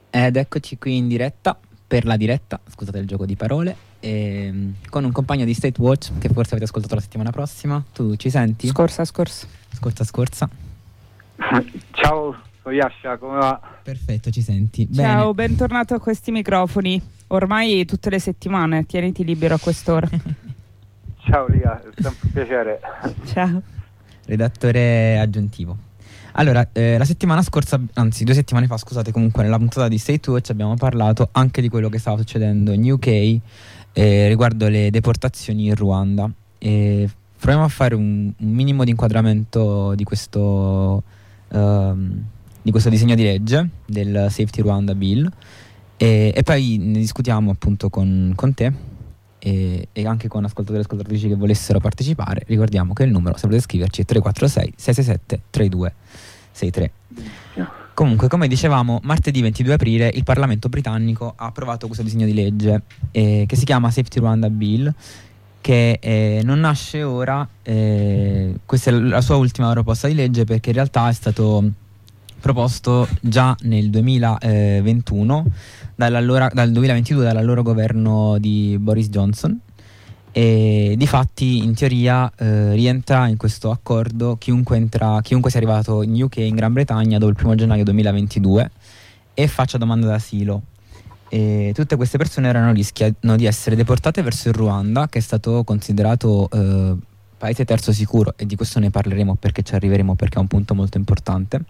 Ed eccoci qui in diretta, per la diretta, scusate il gioco di parole, con un compagno di State Watch che forse avete ascoltato la settimana prossima. Tu ci senti? Scorsa. Scorsa. Ciao, sono Yasha, come va? Perfetto, ci senti. Ciao, Bene. bentornato a questi microfoni. Ormai tutte le settimane, tieniti libero a quest'ora. Ciao Lia, è sempre un piacere. Ciao. Redattore aggiuntivo. Allora, la settimana scorsa, anzi 2 settimane fa, scusate, comunque nella puntata di State Watch abbiamo parlato anche di quello che stava succedendo in UK riguardo le deportazioni in Ruanda. Proviamo a fare un minimo di inquadramento di questo disegno di legge del Safety Rwanda Bill e poi ne discutiamo appunto con te e anche con ascoltatori e ascoltatrici che volessero partecipare. Ricordiamo che il numero, se volete scriverci, è 346 667 3263. Comunque, come dicevamo, martedì 22 aprile il Parlamento britannico ha approvato questo disegno di legge che si chiama Safety Rwanda Bill, che non nasce ora, questa è la sua ultima proposta di legge, perché in realtà è stato proposto già nel 2021 dal 2022 dall'allora governo di Boris Johnson, e difatti in teoria rientra in questo accordo chiunque sia arrivato in UK, in Gran Bretagna, dopo il 1 gennaio 2022 e faccia domanda d'asilo. E tutte queste persone rischiano di essere deportate verso il Ruanda, che è stato considerato paese terzo sicuro, e di questo ne parleremo perché ci arriveremo, perché è un punto molto importante.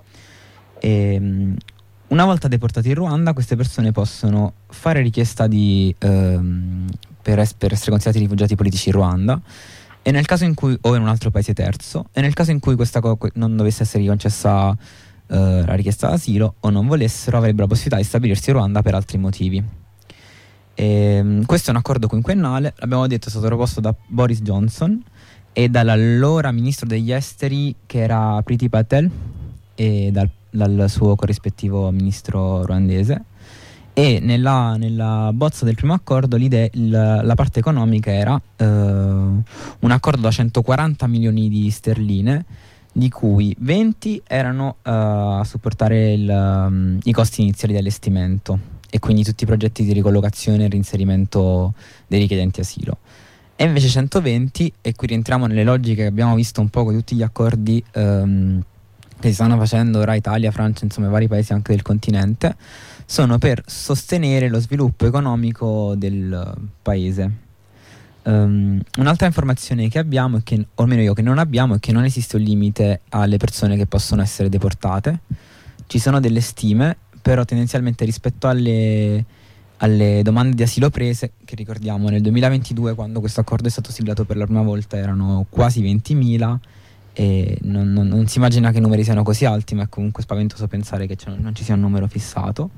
Una volta deportati in Ruanda, queste persone possono fare richiesta per essere considerati rifugiati politici in Ruanda, e nel caso in cui, o in un altro paese terzo, e nel caso in cui questa non dovesse essere concessa la richiesta d'asilo, o non volessero, avrebbero la possibilità di stabilirsi in Ruanda per altri motivi. Questo è un accordo quinquennale, l'abbiamo detto, è stato proposto da Boris Johnson e dall'allora ministro degli esteri, che era Priti Patel, e dal suo corrispettivo ministro ruandese. E nella bozza del primo accordo la parte economica era un accordo da 140 milioni di sterline, di cui 20 erano a supportare i costi iniziali di allestimento, e quindi tutti i progetti di ricollocazione e reinserimento dei richiedenti asilo, e invece 120, e qui rientriamo nelle logiche che abbiamo visto un po' con tutti gli accordi che si stanno facendo tra Italia, Francia, insomma vari paesi anche del continente, sono per sostenere lo sviluppo economico del paese. Un'altra informazione che abbiamo, o almeno io che non abbiamo, è che non esiste un limite alle persone che possono essere deportate. Ci sono delle stime, però tendenzialmente rispetto alle domande di asilo prese, che ricordiamo nel 2022, quando questo accordo è stato siglato per la prima volta, erano quasi 20.000, e non si immagina che i numeri siano così alti, ma è comunque spaventoso pensare che non ci sia un numero fissato.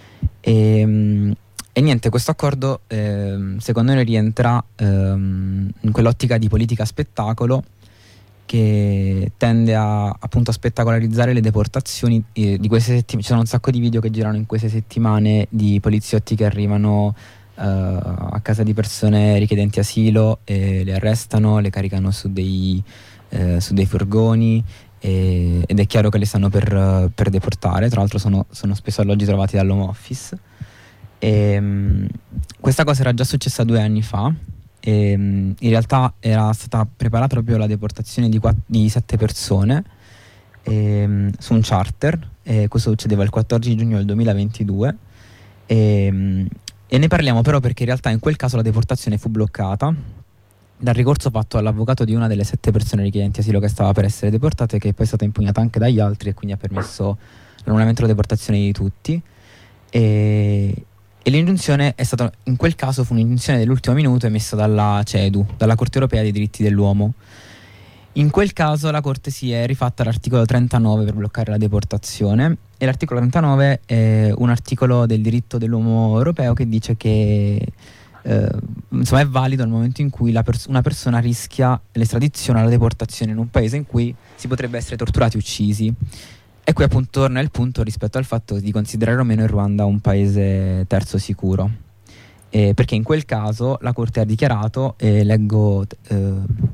E niente, questo accordo secondo noi rientra in quell'ottica di politica spettacolo che tende appunto a spettacolarizzare le deportazioni di queste settimane. Ci sono un sacco di video che girano in queste settimane di poliziotti che arrivano a casa di persone richiedenti asilo e le arrestano, le caricano su dei furgoni, ed è chiaro che le stanno per deportare. Tra l'altro sono spesso alloggi trovati dall'Home Office. Questa cosa era già successa 2 anni fa, e in realtà era stata preparata proprio la deportazione di 7 persone su un charter, questo succedeva il 14 giugno del 2022, e ne parliamo però perché in realtà in quel caso la deportazione fu bloccata dal ricorso fatto all'avvocato di una delle 7 persone richiedenti asilo che stava per essere deportate, che poi è stata impugnata anche dagli altri, e quindi ha permesso l'annullamento della deportazione di tutti. E l'ingiunzione è stata, in quel caso fu un'ingiunzione dell'ultimo minuto emessa dalla CEDU, dalla Corte Europea dei Diritti dell'Uomo. In quel caso la Corte si è rifatta l'articolo 39 per bloccare la deportazione, e l'articolo 39 è un articolo del diritto dell'uomo europeo che dice che insomma è valido nel momento in cui una persona rischia l'estradizione o la deportazione in un paese in cui si potrebbe essere torturati o uccisi. E qui appunto torna il punto rispetto al fatto di considerare o meno il Ruanda un paese terzo sicuro, perché in quel caso la Corte ha dichiarato, e leggo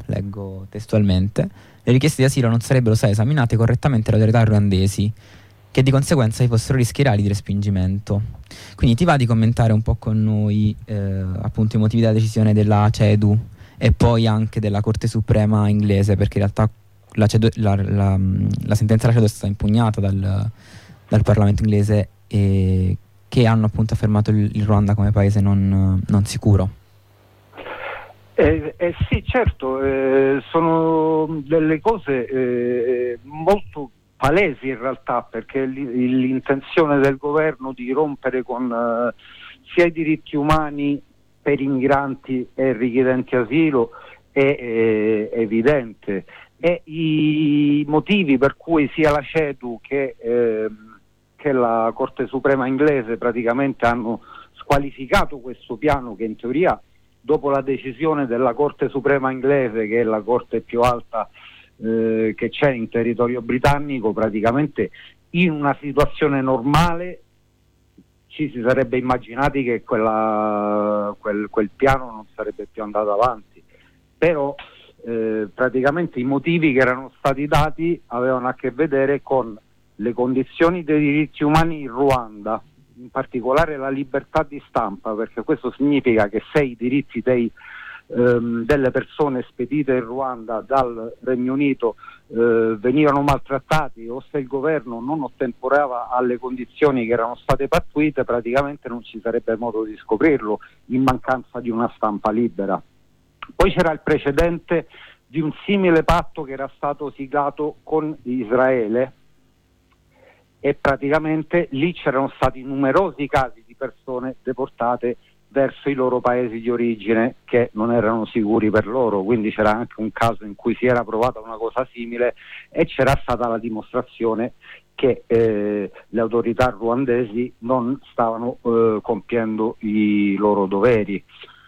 testualmente: le richieste di asilo non sarebbero state esaminate correttamente dalle autorità ruandesi, che di conseguenza vi fossero rischi reali di respingimento. Quindi ti va di commentare un po' con noi appunto i motivi della decisione della CEDU e poi anche della Corte Suprema inglese, perché in realtà la sentenza della CEDU è stata impugnata dal Parlamento inglese, e che hanno appunto affermato il Ruanda come paese non sicuro. Sì, certo, sono delle cose molto palesi in realtà, perché l'intenzione del governo di rompere con sia i diritti umani per i migranti e richiedenti asilo è evidente, e i motivi per cui sia la CEDU che la Corte Suprema inglese praticamente hanno squalificato questo piano, che in teoria, dopo la decisione della Corte Suprema inglese, che è la corte più alta che c'è in territorio britannico, praticamente in una situazione normale ci si sarebbe immaginati che quel piano non sarebbe più andato avanti, però praticamente i motivi che erano stati dati avevano a che vedere con le condizioni dei diritti umani in Ruanda, in particolare la libertà di stampa, perché questo significa che se i diritti delle persone spedite in Ruanda dal Regno Unito venivano maltrattati, o se il governo non ottemperava alle condizioni che erano state pattuite, praticamente non ci sarebbe modo di scoprirlo in mancanza di una stampa libera. Poi c'era il precedente di un simile patto che era stato siglato con Israele, e praticamente lì c'erano stati numerosi casi di persone deportate verso i loro paesi di origine che non erano sicuri per loro, quindi c'era anche un caso in cui si era provata una cosa simile e c'era stata la dimostrazione che le autorità ruandesi non stavano compiendo i loro doveri.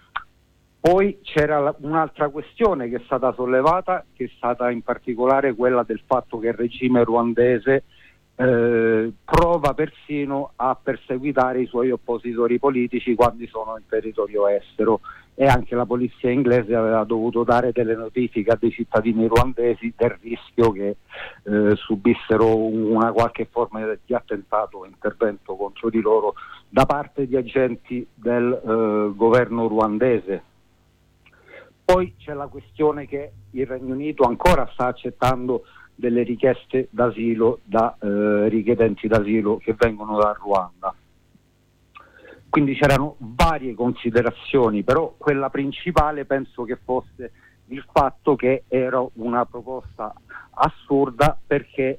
Poi c'era un'altra questione che è stata sollevata, che è stata in particolare quella del fatto che il regime ruandese prova persino a perseguitare i suoi oppositori politici quando sono in territorio estero, e anche la polizia inglese aveva dovuto dare delle notifiche a dei cittadini ruandesi del rischio che subissero una qualche forma di attentato o intervento contro di loro da parte di agenti del governo ruandese. Poi c'è la questione che il Regno Unito ancora sta accettando delle richieste d'asilo da richiedenti d'asilo che vengono dal Ruanda. Quindi c'erano varie considerazioni, però quella principale penso che fosse il fatto che era una proposta assurda, perché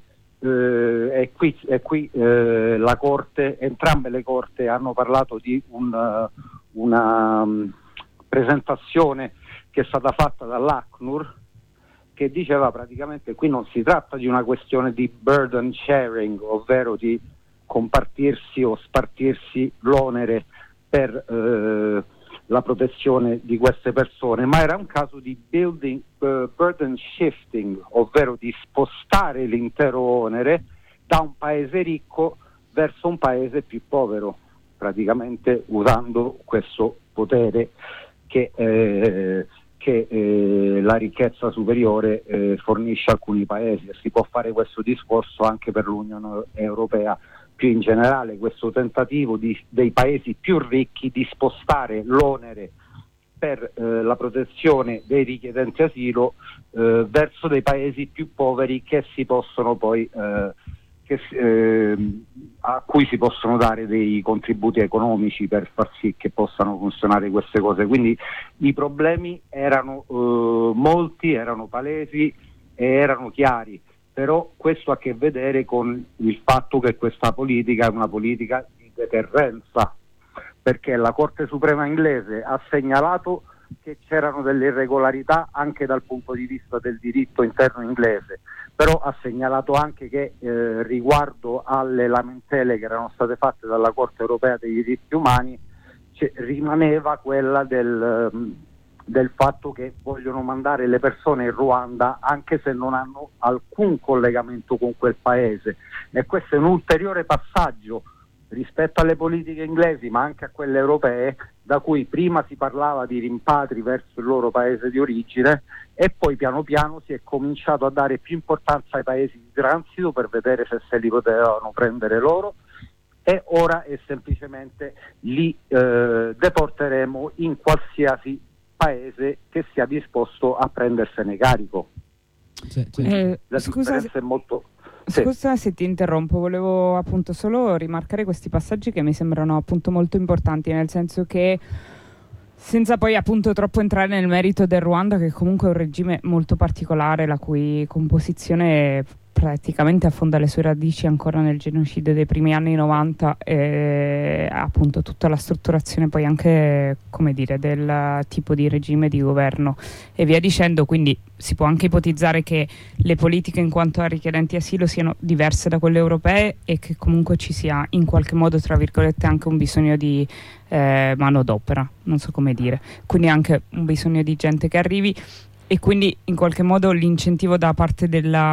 la Corte, entrambe le Corte hanno parlato di una presentazione che è stata fatta dall'ACNUR, che diceva praticamente qui non si tratta di una questione di burden sharing, ovvero di compartirsi o spartirsi l'onere per la protezione di queste persone, ma era un caso di burden shifting, ovvero di spostare l'intero onere da un paese ricco verso un paese più povero, praticamente usando questo potere che la ricchezza superiore fornisce a alcuni paesi, e si può fare questo discorso anche per l'Unione Europea più in generale, questo tentativo dei paesi più ricchi di spostare l'onere per la protezione dei richiedenti asilo verso dei paesi più poveri che si possono poi a cui si possono dare dei contributi economici per far sì che possano funzionare queste cose. Quindi i problemi erano molti, erano palesi e erano chiari, però questo ha a che vedere con il fatto che questa politica è una politica di deterrenza, perché la Corte Suprema inglese ha segnalato che c'erano delle irregolarità anche dal punto di vista del diritto interno inglese, però ha segnalato anche che riguardo alle lamentele che erano state fatte dalla Corte Europea dei diritti umani rimaneva quella del fatto che vogliono mandare le persone in Ruanda anche se non hanno alcun collegamento con quel paese, e questo è un ulteriore passaggio rispetto alle politiche inglesi, ma anche a quelle europee, da cui prima si parlava di rimpatri verso il loro paese di origine e poi piano piano si è cominciato a dare più importanza ai paesi di transito per vedere se li potevano prendere loro, e ora è semplicemente li deporteremo in qualsiasi paese che sia disposto a prendersene carico. La differenza è molto... Scusa se ti interrompo, volevo appunto solo rimarcare questi passaggi che mi sembrano appunto molto importanti, nel senso che, senza poi appunto troppo entrare nel merito del Ruanda, che comunque è un regime molto particolare, la cui composizione praticamente affonda le sue radici ancora nel genocidio dei primi anni 90, e appunto tutta la strutturazione poi anche, come dire, del tipo di regime di governo e via dicendo. Quindi si può anche ipotizzare che le politiche in quanto a richiedenti asilo siano diverse da quelle europee e che comunque ci sia in qualche modo, tra virgolette, anche un bisogno di manodopera, non so come dire, quindi anche un bisogno di gente che arrivi, e quindi in qualche modo l'incentivo da parte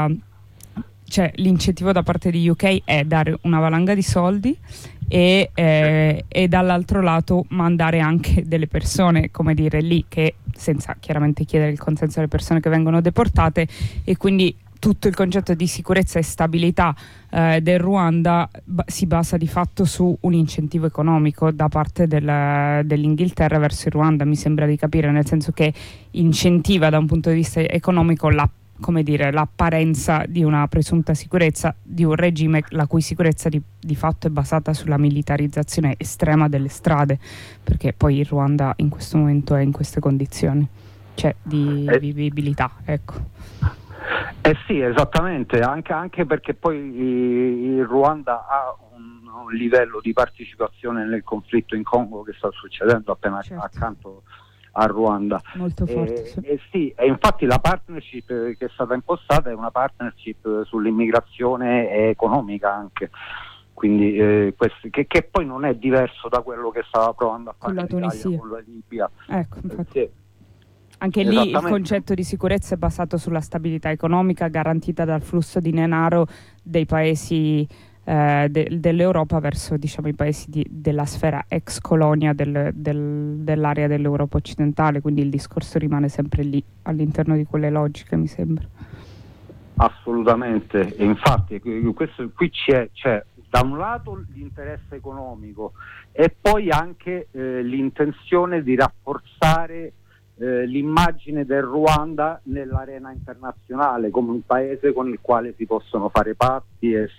di UK è dare una valanga di soldi e dall'altro lato mandare anche delle persone, come dire, lì, che senza chiaramente chiedere il consenso alle persone che vengono deportate, e quindi tutto il concetto di sicurezza e stabilità del Ruanda si basa di fatto su un incentivo economico da parte dell'Inghilterra verso il Ruanda, mi sembra di capire, nel senso che incentiva da un punto di vista economico l'apparenza di una presunta sicurezza di un regime la cui sicurezza di fatto è basata sulla militarizzazione estrema delle strade, perché poi il Ruanda in questo momento è in queste condizioni, cioè di vivibilità, ecco. Sì, esattamente, anche perché poi il Ruanda ha un livello di partecipazione nel conflitto in Congo che sta succedendo appena accanto a Ruanda. Molto forte. Sì, e infatti la partnership che è stata impostata è una partnership sull'immigrazione economica anche, quindi che poi non è diverso da quello che stava provando a fare l'Italia con la Libia. Ecco, infatti. Anche lì il concetto di sicurezza è basato sulla stabilità economica garantita dal flusso di denaro dei paesi dell'Europa verso, diciamo, i paesi della sfera ex colonia dell'area dell'Europa occidentale, quindi il discorso rimane sempre lì all'interno di quelle logiche, mi sembra. Assolutamente, e infatti qui c'è da un lato l'interesse economico e poi anche l'intenzione di rafforzare l'immagine del Ruanda nell'arena internazionale come un paese con il quale si possono fare patti e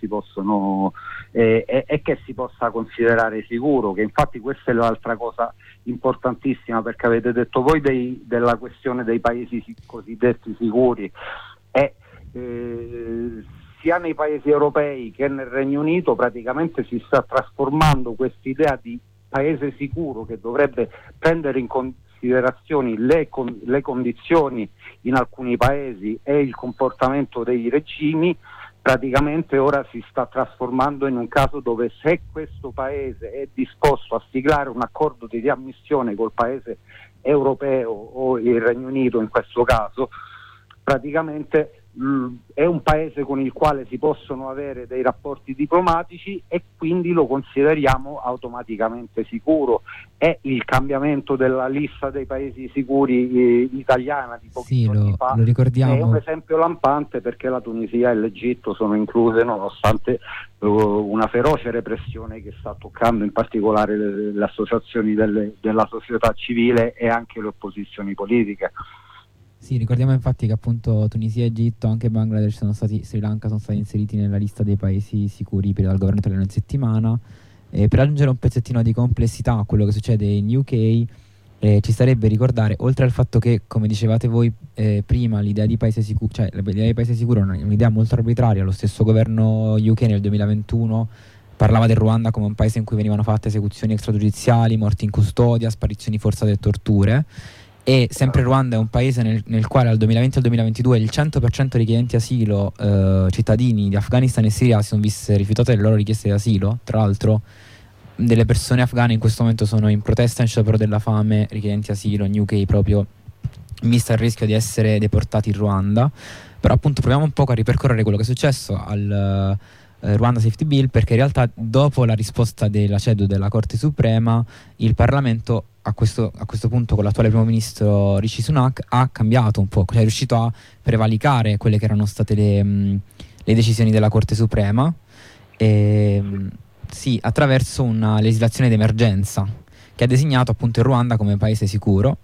che si possa considerare sicuro, che infatti questa è l'altra cosa importantissima, perché avete detto voi della questione dei paesi cosiddetti sicuri, sia nei paesi europei che nel Regno Unito praticamente si sta trasformando quest'idea di paese sicuro, che dovrebbe prendere in considerazione le condizioni in alcuni paesi e il comportamento dei regimi. Praticamente ora si sta trasformando in un caso dove, se questo paese è disposto a siglare un accordo di riammissione col paese europeo o il Regno Unito in questo caso, praticamente è un paese con il quale si possono avere dei rapporti diplomatici e quindi lo consideriamo automaticamente sicuro. È il cambiamento della lista dei paesi sicuri italiana di pochi giorni fa, lo ricordiamo. È un esempio lampante, perché la Tunisia e l'Egitto sono incluse, nonostante una feroce repressione che sta toccando in particolare le associazioni della società civile e anche le opposizioni politiche. Sì, ricordiamo infatti che appunto Tunisia, Egitto, anche Bangladesh Sri Lanka sono stati inseriti nella lista dei paesi sicuri dal governo italiano in settimana. Per aggiungere un pezzettino di complessità a quello che succede in UK, ci sarebbe ricordare, oltre al fatto che, come dicevate voi prima, l'idea di paese sicuro, cioè l'idea di paese sicuro è un'idea molto arbitraria. Lo stesso governo UK nel 2021 parlava del Ruanda come un paese in cui venivano fatte esecuzioni extragiudiziali, morti in custodia, sparizioni forzate e torture. E sempre il Ruanda è un paese nel quale al 2020 al 2022 il 100% dei richiedenti asilo cittadini di Afghanistan e Siria si sono viste rifiutate le loro richieste di asilo. Tra l'altro delle persone afghane in questo momento sono in protesta in sciopero della fame, richiedenti asilo in UK, proprio visto il rischio di essere deportati in Ruanda. Però appunto proviamo un po' a ripercorrere quello che è successo Rwanda Safety Bill, perché in realtà dopo la risposta della CEDU della Corte Suprema il Parlamento a questo punto con l'attuale primo ministro Rishi Sunak ha cambiato un po', cioè è riuscito a prevalicare quelle che erano state le decisioni della Corte Suprema, sì, attraverso una legislazione d'emergenza che ha designato appunto il Ruanda come paese sicuro,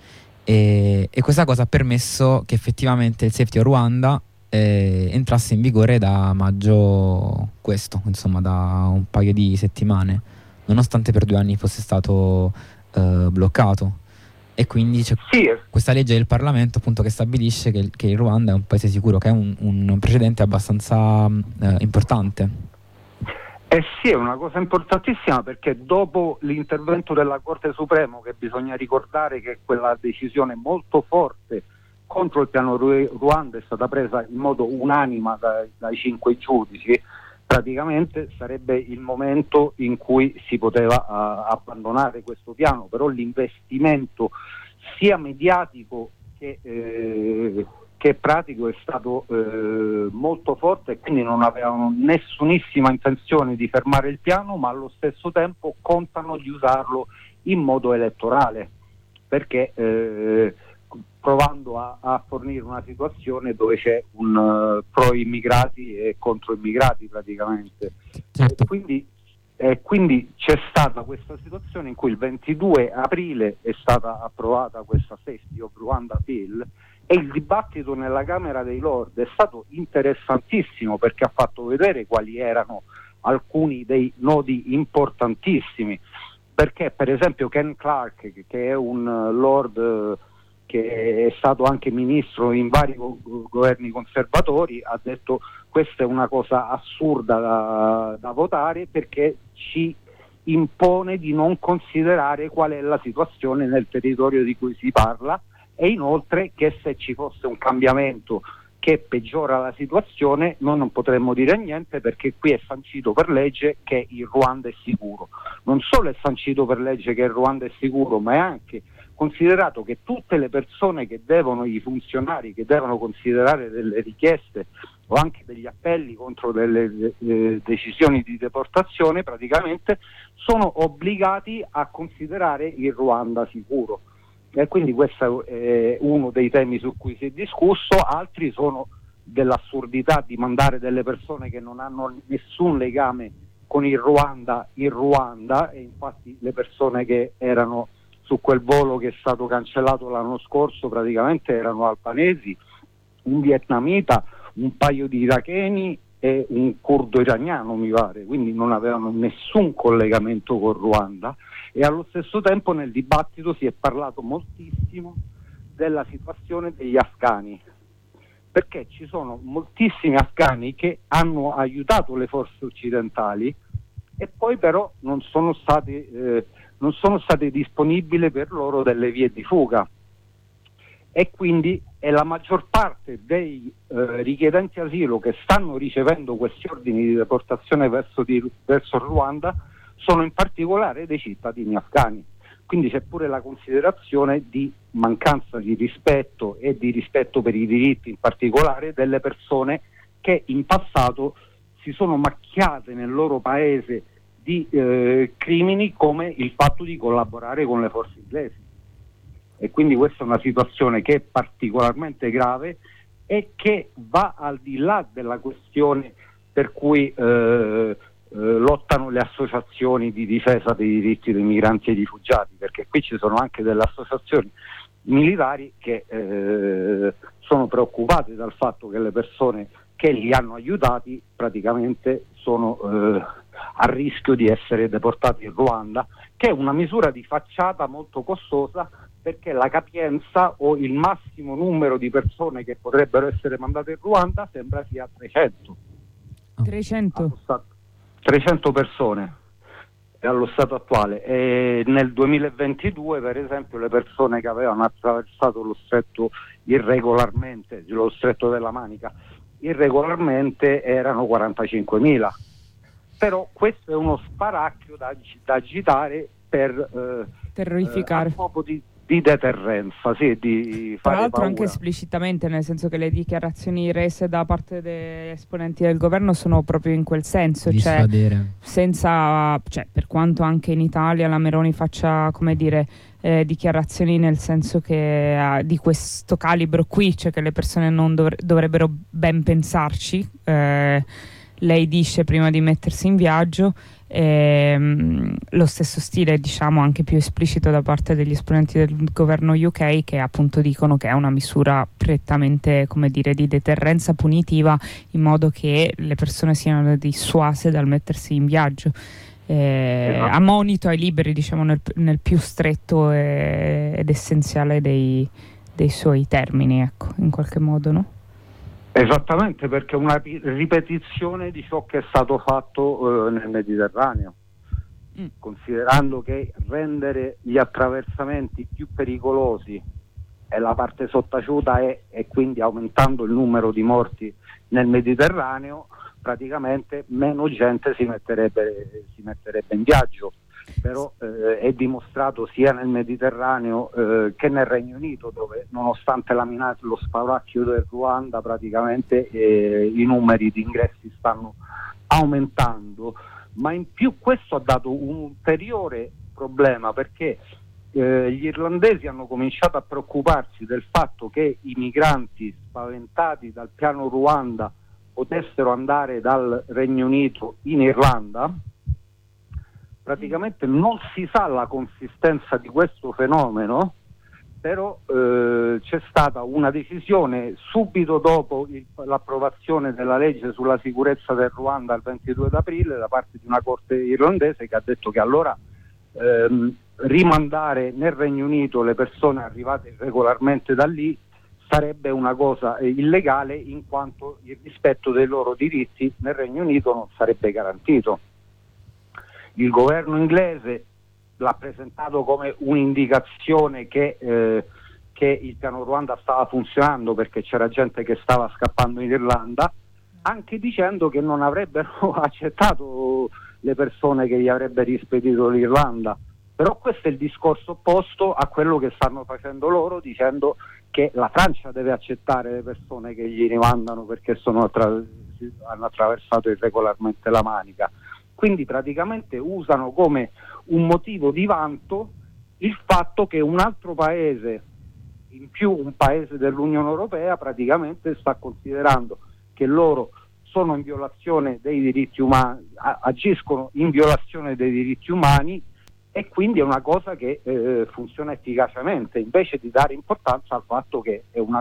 e questa cosa ha permesso che effettivamente il Safety of Rwanda entrasse in vigore da maggio insomma da un paio di settimane, nonostante per 2 anni fosse stato bloccato. E quindi c'è questa legge del Parlamento appunto che stabilisce che il Ruanda è un paese sicuro, che è un precedente abbastanza importante. Sì, è una cosa importantissima, perché dopo l'intervento della Corte Suprema, che bisogna ricordare che quella decisione molto forte contro il piano Ruanda è stata presa in modo unanime dai 5 giudici, praticamente sarebbe il momento in cui si poteva abbandonare questo piano, però l'investimento sia mediatico che pratico è stato molto forte, e quindi non avevano nessunissima intenzione di fermare il piano, ma allo stesso tempo contano di usarlo in modo elettorale, perché provando a fornire una situazione dove c'è un pro immigrati e contro immigrati praticamente. Certo. Quindi c'è stata questa situazione in cui il 22 aprile è stata approvata questa Safety of Rwanda Bill, e il dibattito nella Camera dei Lord è stato interessantissimo, perché ha fatto vedere quali erano alcuni dei nodi importantissimi, perché per esempio Ken Clark, che è un Lord che è stato anche ministro in vari governi conservatori, ha detto: questa è una cosa assurda da votare, perché ci impone di non considerare qual è la situazione nel territorio di cui si parla, e inoltre che se ci fosse un cambiamento che peggiora la situazione noi non potremmo dire niente, perché qui è sancito per legge che il Ruanda è sicuro. Non solo è sancito per legge che il Ruanda è sicuro, ma è anche considerato che tutte le persone i funzionari che devono considerare delle richieste o anche degli appelli contro delle decisioni di deportazione, praticamente sono obbligati a considerare il Ruanda sicuro. E quindi questo è uno dei temi su cui si è discusso. Altri sono dell'assurdità di mandare delle persone che non hanno nessun legame con il Ruanda in Ruanda, e infatti le persone che erano su quel volo che è stato cancellato l'anno scorso praticamente erano albanesi, un vietnamita, un paio di iracheni e un curdo iraniano, mi pare, quindi non avevano nessun collegamento con Ruanda. E allo stesso tempo nel dibattito si è parlato moltissimo della situazione degli afghani, perché ci sono moltissimi afghani che hanno aiutato le forze occidentali e poi però non sono state disponibili per loro delle vie di fuga, e quindi la maggior parte dei richiedenti asilo che stanno ricevendo questi ordini di deportazione verso il Ruanda sono in particolare dei cittadini afghani. Quindi c'è pure la considerazione di mancanza di rispetto e di rispetto per i diritti, in particolare delle persone che in passato si sono macchiate nel loro paese di crimini, come il fatto di collaborare con le forze inglesi. E quindi questa è una situazione che è particolarmente grave e che va al di là della questione per cui lottano le associazioni di difesa dei diritti dei migranti e dei rifugiati, perché qui ci sono anche delle associazioni militari che sono preoccupate dal fatto che le persone che li hanno aiutati praticamente sono a rischio di essere deportati in Ruanda, che è una misura di facciata molto costosa, perché la capienza o il massimo numero di persone che potrebbero essere mandate in Ruanda sembra sia 300. 300 persone allo stato attuale, e nel 2022 per esempio le persone che avevano attraversato lo stretto irregolarmente, lo stretto della Manica irregolarmente, erano 45.000. Però questo è uno spauracchio da agitare per terrorificare, a scopo di di deterrenza, sì, di tra fare l'altro paura. Anche esplicitamente, nel senso che le dichiarazioni rese da parte degli esponenti del governo sono proprio in quel senso, cioè per quanto anche in Italia la Meloni faccia, come dire, dichiarazioni nel senso che di questo calibro qui, cioè che le persone non dovrebbero ben pensarci, lei dice prima di mettersi in viaggio. Lo stesso stile, diciamo, anche più esplicito da parte degli esponenti del governo UK, che appunto dicono che è una misura prettamente, come dire, di deterrenza punitiva, in modo che le persone siano dissuase dal mettersi in viaggio, a monito ai liberi, diciamo, nel più stretto ed essenziale dei suoi termini, ecco, in qualche modo, no? Esattamente, perché è una ripetizione di ciò che è stato fatto nel Mediterraneo, considerando che rendere gli attraversamenti più pericolosi è la parte sottaciuta e quindi aumentando il numero di morti nel Mediterraneo, praticamente meno gente si metterebbe in viaggio. Però è dimostrato sia nel Mediterraneo che nel Regno Unito, dove nonostante lo spauracchio del Ruanda praticamente i numeri di ingressi stanno aumentando, ma in più questo ha dato un ulteriore problema, perché gli irlandesi hanno cominciato a preoccuparsi del fatto che i migranti spaventati dal piano Ruanda potessero andare dal Regno Unito in Irlanda. Praticamente non si sa la consistenza di questo fenomeno, però c'è stata una decisione subito dopo l'approvazione della legge sulla sicurezza del Ruanda il 22 aprile da parte di una corte irlandese, che ha detto che allora rimandare nel Regno Unito le persone arrivate regolarmente da lì sarebbe una cosa illegale, in quanto il rispetto dei loro diritti nel Regno Unito non sarebbe garantito. Il governo inglese l'ha presentato come un'indicazione che il piano Ruanda stava funzionando, perché c'era gente che stava scappando in Irlanda, anche dicendo che non avrebbero accettato le persone che gli avrebbe rispedito l'Irlanda. Però questo è il discorso opposto a quello che stanno facendo loro, dicendo che la Francia deve accettare le persone che gli rimandano perché hanno attraversato irregolarmente la Manica. Quindi praticamente usano come un motivo di vanto il fatto che un altro paese, in più un paese dell'Unione Europea, praticamente sta considerando che loro sono in violazione dei diritti umani, agiscono in violazione dei diritti umani, e quindi è una cosa che funziona efficacemente, invece di dare importanza al fatto che è una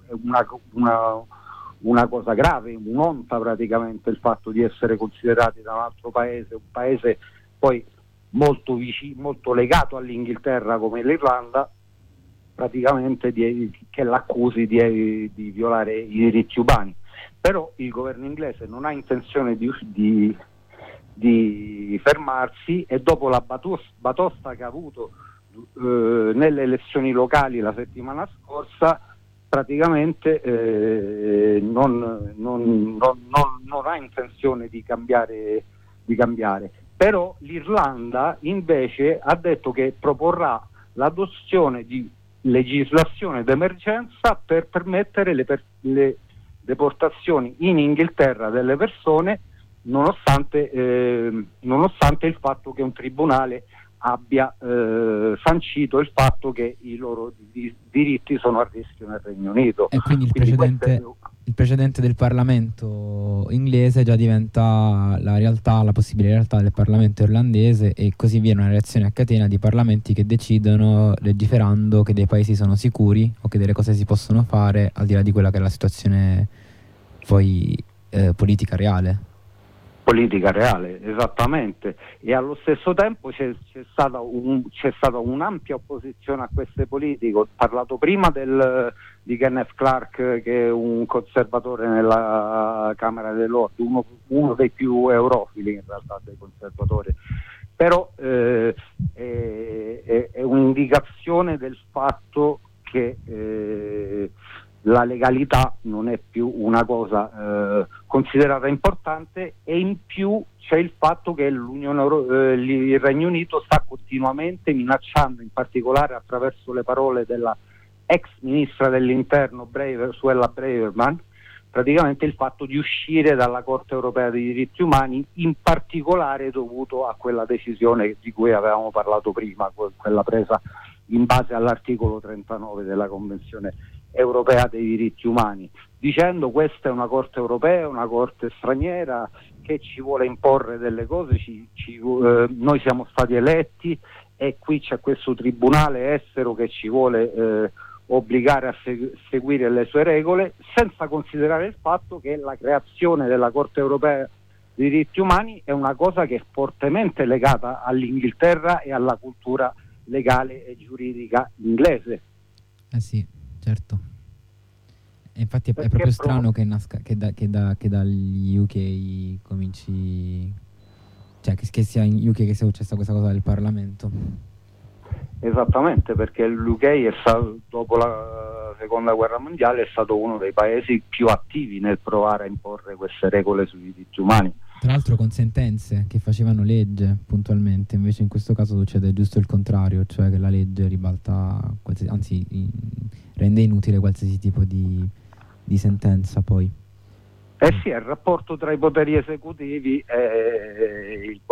cosa grave, un'onta praticamente, il fatto di essere considerati da un altro paese, un paese poi molto molto legato all'Inghilterra come l'Irlanda, praticamente che l'accusi di violare i diritti umani. Però il governo inglese non ha intenzione di fermarsi, e dopo la batosta che ha avuto nelle elezioni locali la settimana scorsa, praticamente non ha intenzione di cambiare. Però l'Irlanda invece ha detto che proporrà l'adozione di legislazione d'emergenza per permettere le deportazioni in Inghilterra delle persone, nonostante il fatto che un tribunale abbia sancito il fatto che i loro diritti sono a rischio nel Regno Unito. E quindi il precedente del Parlamento inglese già diventa la possibile realtà del Parlamento irlandese, e così viene una reazione a catena di parlamenti che decidono, legiferando, che dei paesi sono sicuri o che delle cose si possono fare, al di là di quella che è la situazione poi politica reale. Politica reale, esattamente, e allo stesso tempo c'è stata un'ampia opposizione a queste politiche. Ho parlato prima di Kenneth Clarke, che è un conservatore nella Camera dei Lord, uno dei più eurofili in realtà dei conservatori, però è un'indicazione del fatto che la legalità non è più una cosa considerata importante, e in più c'è il fatto che il Regno Unito sta continuamente minacciando, in particolare attraverso le parole della ex ministra dell'interno Suella Braverman, praticamente il fatto di uscire dalla Corte Europea dei Diritti Umani, in particolare dovuto a quella decisione di cui avevamo parlato prima, quella presa in base all'articolo 39 della Convenzione Europea dei Diritti Umani, dicendo questa è una Corte Europea, una Corte straniera che ci vuole imporre delle cose, noi siamo stati eletti e qui c'è questo tribunale estero che ci vuole obbligare a seguire le sue regole, senza considerare il fatto che la creazione della Corte Europea dei Diritti Umani è una cosa che è fortemente legata all'Inghilterra e alla cultura legale e giuridica inglese. Sì, certo. E infatti è proprio strano che nasca, che dagli UK cominci, cioè che sia in UK che sia successa questa cosa del Parlamento. Esattamente, perché l'UK è stato, dopo la seconda guerra mondiale, è stato uno dei paesi più attivi nel provare a imporre queste regole sui diritti umani. Tra l'altro con sentenze che facevano legge puntualmente, invece in questo caso succede giusto il contrario, cioè che la legge ribalta, rende inutile qualsiasi tipo di sentenza poi. Sì, è il rapporto tra i poteri esecutivi e il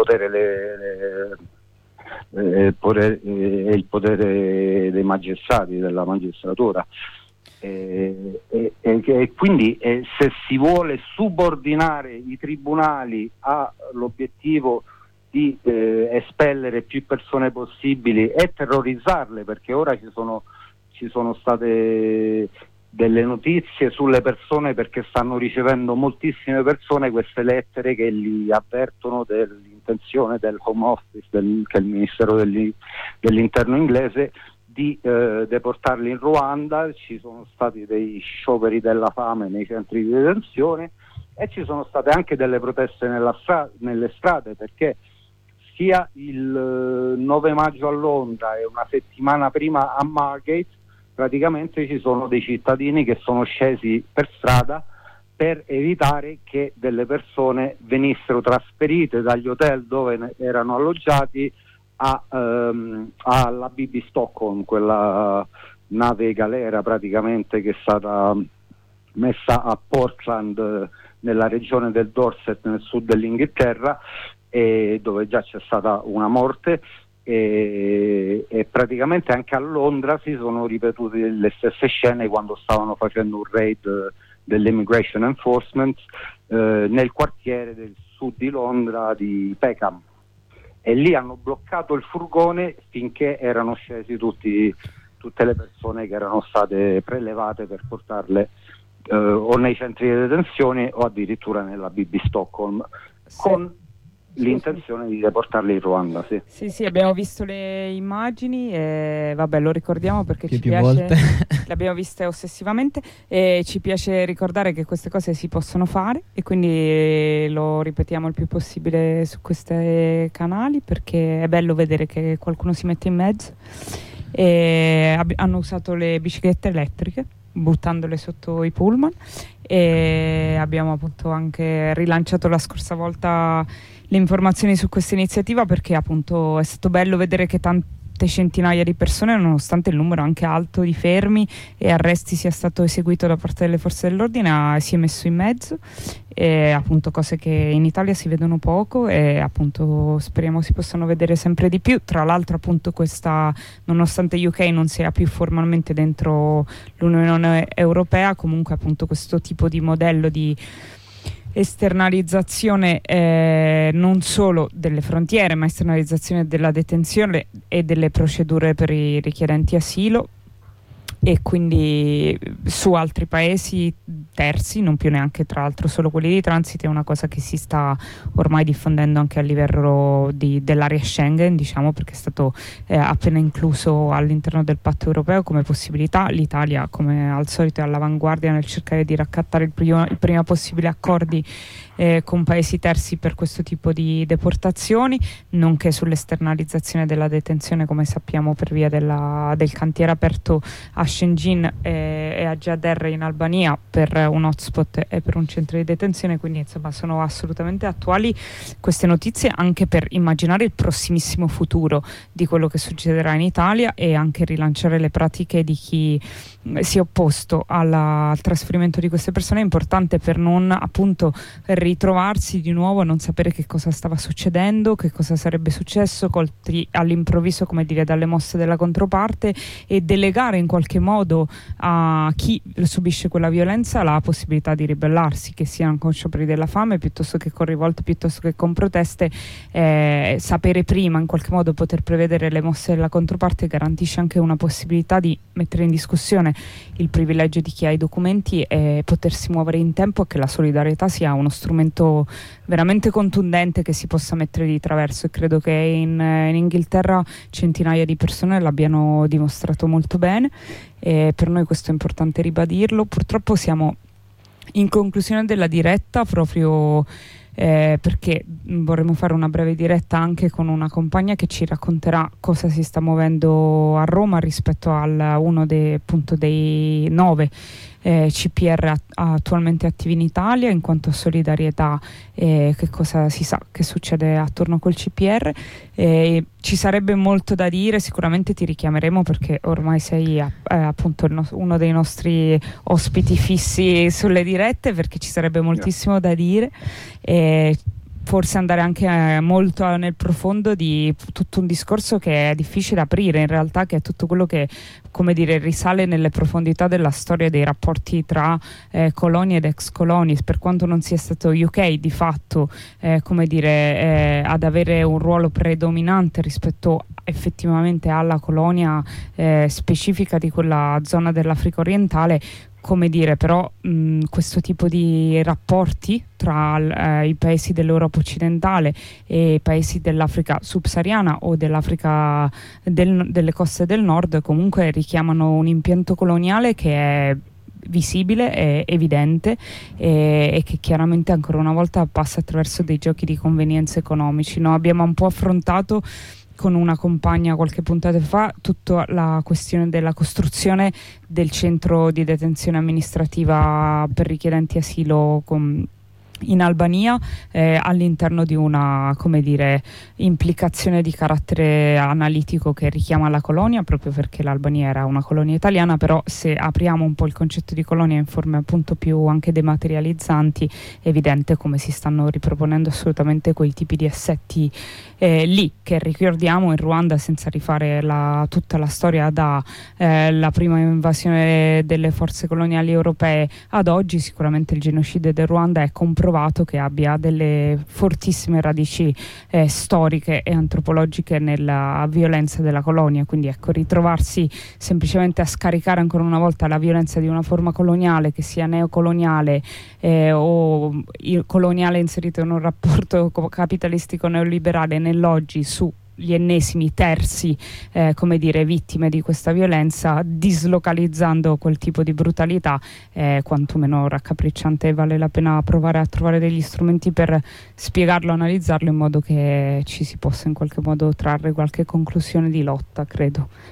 potere dei magistrati, della magistratura. E quindi se si vuole subordinare i tribunali all'obiettivo di espellere più persone possibili e terrorizzarle, perché ora ci sono state delle notizie sulle persone, perché stanno ricevendo moltissime persone queste lettere che li avvertono dell'intenzione del Home Office, che è il Ministero dell'Interno inglese, di deportarli in Ruanda. Ci sono stati dei scioperi della fame nei centri di detenzione e ci sono state anche delle proteste nelle strade, perché sia il 9 maggio a Londra e una settimana prima a Margate praticamente ci sono dei cittadini che sono scesi per strada per evitare che delle persone venissero trasferite dagli hotel dove erano alloggiati alla BB Stockholm, quella nave galera praticamente che è stata messa a Portland, nella regione del Dorset, nel sud dell'Inghilterra, e dove già c'è stata una morte. E praticamente anche a Londra si sono ripetute le stesse scene quando stavano facendo un raid dell'Immigration Enforcement nel quartiere del sud di Londra di Peckham, e lì hanno bloccato il furgone finché erano scesi tutte le persone che erano state prelevate per portarle o nei centri di detenzione o addirittura nella BB Stockholm, con l'intenzione di deportarli in Ruanda. Sì, abbiamo visto le immagini e vabbè, lo ricordiamo perché più piace, volte. le abbiamo viste ossessivamente e ci piace ricordare che queste cose si possono fare, e quindi lo ripetiamo il più possibile su questi canali, perché è bello vedere che qualcuno si mette in mezzo. E hanno usato le biciclette elettriche buttandole sotto i pullman, e abbiamo appunto anche rilanciato la scorsa volta le informazioni su questa iniziativa, perché appunto è stato bello vedere che tante centinaia di persone, nonostante il numero anche alto di fermi e arresti sia stato eseguito da parte delle forze dell'ordine, si è messo in mezzo, e appunto cose che in Italia si vedono poco e appunto speriamo si possano vedere sempre di più. Tra l'altro appunto questa, nonostante UK non sia più formalmente dentro l'Unione Europea, comunque appunto questo tipo di modello di esternalizzazione non solo delle frontiere, ma esternalizzazione della detenzione e delle procedure per i richiedenti asilo, e quindi su altri paesi terzi, non più neanche tra l'altro solo quelli di transito, è una cosa che si sta ormai diffondendo anche a livello dell'area Schengen, diciamo, perché è stato appena incluso all'interno del patto europeo come possibilità. L'Italia, come al solito, è all'avanguardia nel cercare di raccattare il prima possibile accordi con paesi terzi per questo tipo di deportazioni, nonché sull'esternalizzazione della detenzione, come sappiamo, per via del cantiere aperto a Shëngjin e a Gjader in Albania per un hotspot e per un centro di detenzione, quindi insomma sono assolutamente attuali queste notizie anche per immaginare il prossimissimo futuro di quello che succederà in Italia e anche rilanciare le pratiche di chi si è opposto al trasferimento di queste persone. È importante per non appunto ritrovarsi di nuovo a non sapere che cosa stava succedendo, che cosa sarebbe successo, colti all'improvviso, come dire, dalle mosse della controparte, e delegare in qualche modo a chi subisce quella violenza la possibilità di ribellarsi, che siano con scioperi della fame piuttosto che con rivolte, piuttosto che con proteste. Sapere prima, in qualche modo poter prevedere le mosse della controparte garantisce anche una possibilità di mettere in discussione il privilegio di chi ha i documenti e potersi muovere in tempo, e che la solidarietà sia uno strumento veramente contundente che si possa mettere di traverso, e credo che in Inghilterra centinaia di persone l'abbiano dimostrato molto bene, e per noi questo è importante ribadirlo. Purtroppo siamo in conclusione della diretta proprio perché vorremmo fare una breve diretta anche con una compagna che ci racconterà cosa si sta muovendo a Roma rispetto a uno dei 9 CPR attualmente attivi in Italia, in quanto a solidarietà, che cosa si sa che succede attorno a quel CPR. Ci sarebbe molto da dire, sicuramente ti richiameremo perché ormai sei appunto uno dei nostri ospiti fissi sulle dirette, perché ci sarebbe moltissimo da dire. Forse andare anche molto nel profondo di tutto un discorso che è difficile aprire in realtà, che è tutto quello che, come dire, risale nelle profondità della storia dei rapporti tra colonie ed ex colonie, per quanto non sia stato UK di fatto come dire ad avere un ruolo predominante rispetto effettivamente alla colonia specifica di quella zona dell'Africa orientale. Come dire, però questo tipo di rapporti tra i paesi dell'Europa occidentale e i paesi dell'Africa subsahariana o dell'Africa delle coste del nord comunque richiamano un impianto coloniale che è visibile, è evidente, e che chiaramente ancora una volta passa attraverso dei giochi di convenienza economici. No? Abbiamo un po' affrontato con una compagna qualche puntata fa tutta la questione della costruzione del centro di detenzione amministrativa per richiedenti asilo in Albania, all'interno di una, come dire, implicazione di carattere analitico che richiama la colonia, proprio perché l'Albania era una colonia italiana. Però se apriamo un po' il concetto di colonia in forme appunto più anche dematerializzanti, è evidente come si stanno riproponendo assolutamente quei tipi di assetti lì, che ricordiamo in Ruanda, senza rifare tutta la storia da la prima invasione delle forze coloniali europee ad oggi. Sicuramente il genocidio del Ruanda è comprovato che abbia delle fortissime radici storiche e antropologiche nella violenza della colonia. Quindi ecco, ritrovarsi semplicemente a scaricare ancora una volta la violenza di una forma coloniale, che sia neocoloniale o coloniale inserito in un rapporto capitalistico neoliberale nell'oggi, su gli ennesimi terzi come dire vittime di questa violenza, dislocalizzando quel tipo di brutalità, quantomeno raccapricciante. Vale la pena provare a trovare degli strumenti per spiegarlo, analizzarlo, in modo che ci si possa in qualche modo trarre qualche conclusione di lotta, credo.